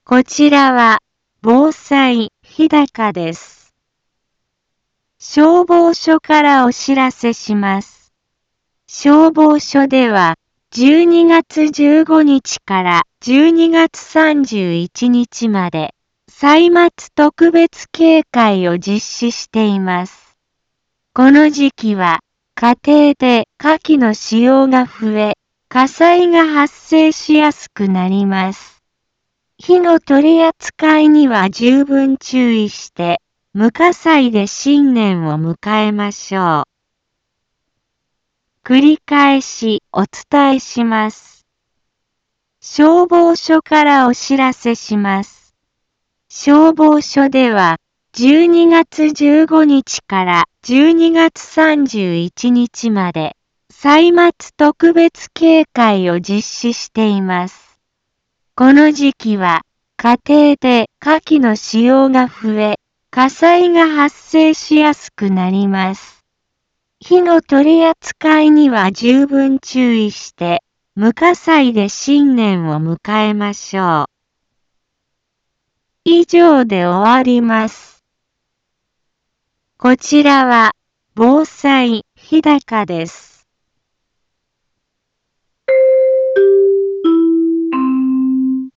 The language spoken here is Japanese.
こちらは防災日高です。消防署からお知らせします。消防署では12月15日から12月31日まで歳末特別警戒を実施しています。この時期は家庭で火器の使用が増え、火災が発生しやすくなります。火の取り扱いには十分注意して、無火災で新年を迎えましょう。繰り返しお伝えします。消防署からお知らせします。消防署では、12月15日から12月31日まで、歳末特別警戒を実施しています。この時期は、家庭で火器の使用が増え、火災が発生しやすくなります。火の取り扱いには十分注意して、無火災で新年を迎えましょう。以上で終わります。こちらは防災日高です。